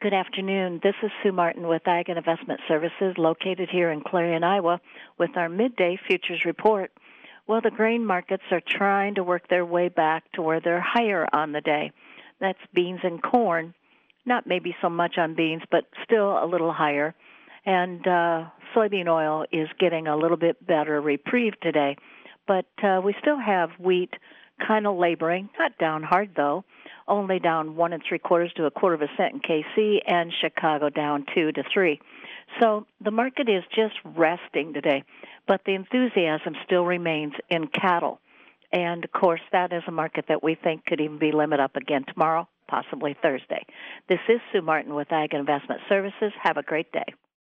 Good afternoon. This is Sue Martin with Ag and Investment Services located here in Clarion, Iowa with our midday futures report. Well, the grain markets are trying to work their way back to where they're higher on the day. That's beans and corn. Not maybe so much on beans, but still a little higher. And soybean oil is getting a little bit better reprieve today. But we still have wheat kind of laboring, not down hard though, only down 1 3/4 to 1/4 cent in KC, and Chicago down 2 to 3. So the market is just resting today, but the enthusiasm still remains in cattle. And of course, that is a market that we think could even be limit up again tomorrow, possibly Thursday. This is Sue Martin with Ag Investment Services. Have a great day.